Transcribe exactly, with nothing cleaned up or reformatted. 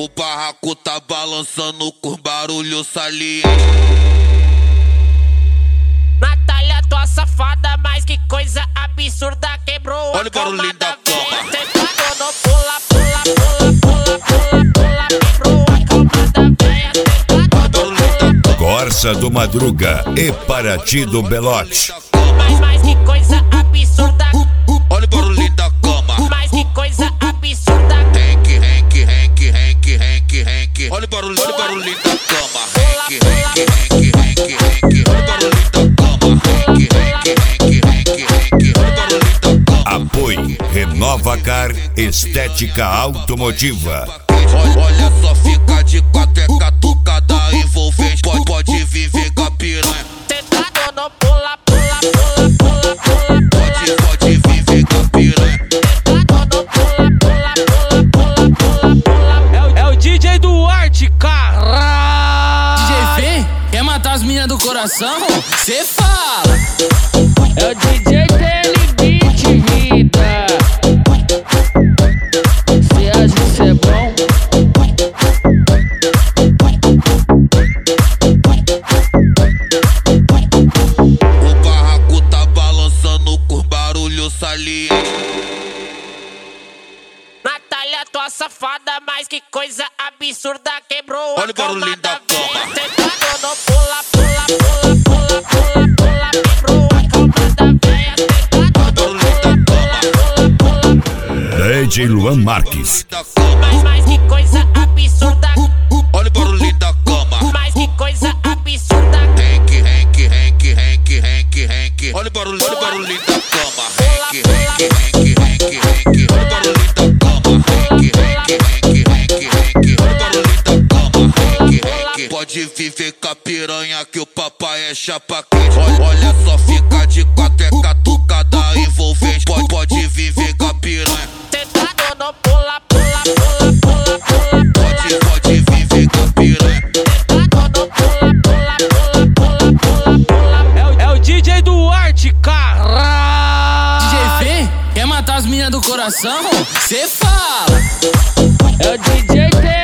O barraco tá balançando com barulho saliente. Natália, tua safada, mas que coisa absurda. Quebrou olha a o barulhinho da cama. Sentado no pula, pula, pula, pula, pula, pula. Quebrou a cama da véia. Sentado no pula. Corsa do Madruga e Paraty do Belote. Mas, mas que coisa absurda. Olha o barulhinho da cama. Mas que coisa absurda. Henk, Henk, Henk, Henk, Henk, Henk. Olha o barulho, olha o barulhinho da cama. Henk, Henk, Henk, Henk, Henk. Olha o barulhinho da cama. Henk, Henk, Henk, Henk, Henk. Olha o barulhinho da cama. Apoio Renova Car Estética Automotiva. Olha só, fica de quatro, é catucada envolvente. Pode, pode viver com a piranha. Sentado no pula, pula, pula, pula, pula. Pode, pode viver com a piranha. Sentado no pula, pula, pula, pula, pula, pula. É o, é o D J Duarte, caralho. D J vem, quer matar as meninas do coração? Cê fala. É o D J Telebit, vida. Cê acha que cê é bom? O barraco tá balançando com barulho saliente. Natália, tua safada, mas que coisa absurda. Quebrou olha a o barulhinho da cama. Sentado no pula, pula, pula, pula, pula, pula. Quebrou a cama da véia. Sentado no pula, pula, pula. D J Luan Marques. Mas, mas que coisa absurda. Olha o barulhinho da cama. Mas que coisa absurda. Henk, Henk, Henk, Henk, Henk, Henk. Olha o barulho, olha o barulhinho da cama. Henk, Henk, Henk, Henk, Henk. Olha o barulhinho da cama. Henk, Henk, Henk, Henk, Henk. Olha o barulhinho da cama. Henk, Henk. Pode viver com a piranha que o papai é chapa quente. Olha, olha só, fica de quatro, é catucada envolvente. Pode, pode viver com a piranha. Sentado no pula, pula, pula, pula, pula. Pode, pode viver com a piranha. Sentado no pula, pula, pula, pula, pula, pula. É o, é o D J Duarte, caralho. D J vem, quer matar as meninas do coração? Cê fala. É o D J Telebit.